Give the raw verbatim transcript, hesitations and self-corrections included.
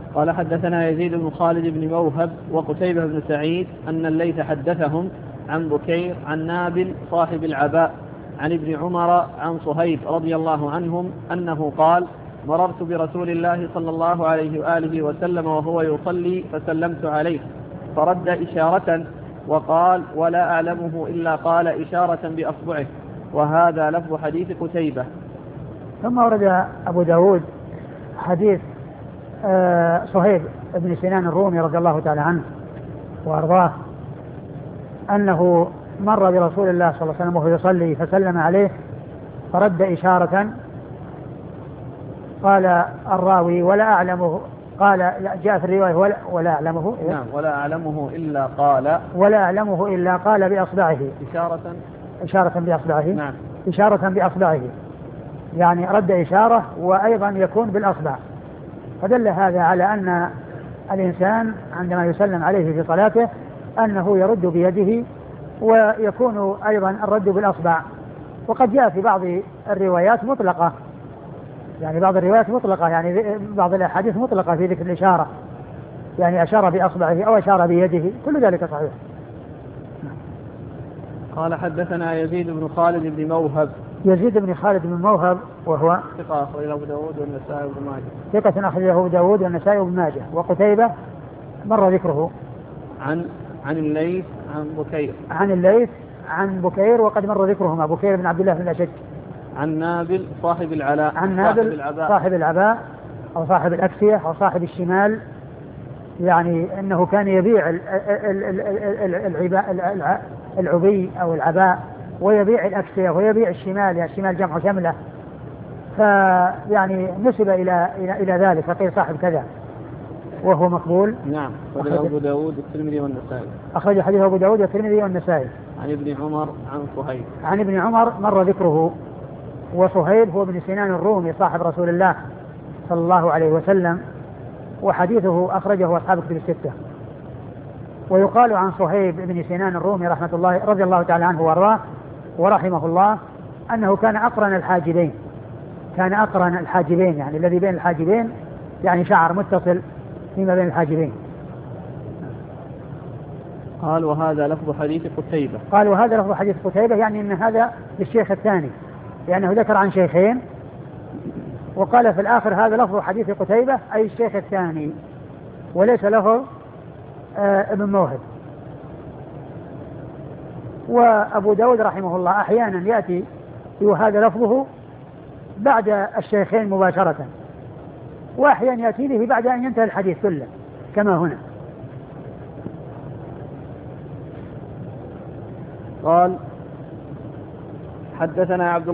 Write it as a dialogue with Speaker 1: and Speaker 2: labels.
Speaker 1: قال حدثنا يزيد بن خالد بن موهب وقتيبة بن سعيد أن الليث حدثهم عن بكير عن نابل صاحب العباء عن ابن عمر عن صهيب رضي الله عنهم أنه قال مررت برسول الله صلى الله عليه وآله وسلم وهو يصلي فسلمت عليه فرد إشارة وقال ولا أعلمه إلا قال إشارة بأصبعه. وهذا لفظ حديث قتيبة.
Speaker 2: ثم ورد أبو داود حديث آه صهيب بن سنان الرومي رضي الله تعالى عنه وأرضاه أنه مر برسول الله صلى الله عليه وسلم وهو يصلي فسلم عليه فرد إشارة. قال الراوي ولا أعلمه، قال جاء في الرواية ولا, ولا أعلمه
Speaker 1: نعم ولا أعلمه إلا قال
Speaker 2: ولا أعلمه إلا قال بأصبعه
Speaker 1: إشارة
Speaker 2: إشارة بأصبعه
Speaker 1: نعم
Speaker 2: إشارة بأصبعه، يعني رد إشارة وأيضا يكون بالأصبع. فدل هذا على أن الإنسان عندما يسلم عليه في صلاته أنه يرد بيده ويكون أيضا الرد بالأصبع. وقد جاء في بعض الروايات مطلقة، يعني بعض الروايات مطلقة، يعني بعض الأحاديث مطلقة في ذكر الإشارة، يعني أشار بأصبعه أو أشار بيده، كل ذلك صحيح.
Speaker 1: قال حدثنا يزيد بن خالد بن موهب
Speaker 2: يزيد بن خالد بن موهب وهو
Speaker 1: ثقة أخرجه أبو داود والنسائي وابن ماجه
Speaker 2: ثقة أخرجه أبو داود والنسائي وابن ماجه. وقتيبة مر ذكره
Speaker 1: عن عن الليث عن بكير
Speaker 2: عن الليث عن بكير وقد مر ذكرهما، بكير بن عبد الله بن الأشج.
Speaker 1: عن نابل صاحب العلاء
Speaker 2: عن نابل
Speaker 1: صاحب العباء
Speaker 2: صاحب العباء أو صاحب الأكسية أو صاحب الشمال، يعني أنه كان يبيع العبي أو العباء ويبيع الأكسية ويبيع الشمال، يعني الشمال جمع شملة، فيعني نسب إلى إلى ذلك فقيل صاحب كذا وهو مقبول.
Speaker 1: نعم. أخرج أبو داود والترمذي والنسائي
Speaker 2: أخرج حديث أبو داود والترمذي والنسائي.
Speaker 1: عن ابن عمر عن صهيب
Speaker 2: عن ابن عمر مر ذكره. وصهيب هو ابن سنان الرومي صاحب رسول الله صلى الله عليه وسلم، وحديثه أخرجه أصحاب كتب الستة. ويقال عن صهيب بن سنان الرومي رحمة الله رضي الله تعالى عنه وارضاه ورحمه الله أنه كان أقرن الحاجبين، كان أقرن الحاجبين يعني الذي بين الحاجبين، يعني شعر متصل فيما بين الحاجبين.
Speaker 1: قال وهذا لفظ حديث قتيبة.
Speaker 2: قال وهذا لفظ حديث قتيبة، يعني أن هذا للشيخ الثاني، لأنه ذكر عن شيخين وقال في الآخر هذا لفظ حديث قتيبة أي الشيخ الثاني، وليس لفظ آه ابن موهب. وأبو داود رحمه الله أحيانا يأتي وهذا لفظه بعد الشيخين مباشرة، وأحيانا يأتي به بعد أن ينتهي الحديث كله كما هنا.
Speaker 1: قال حدثنا عبد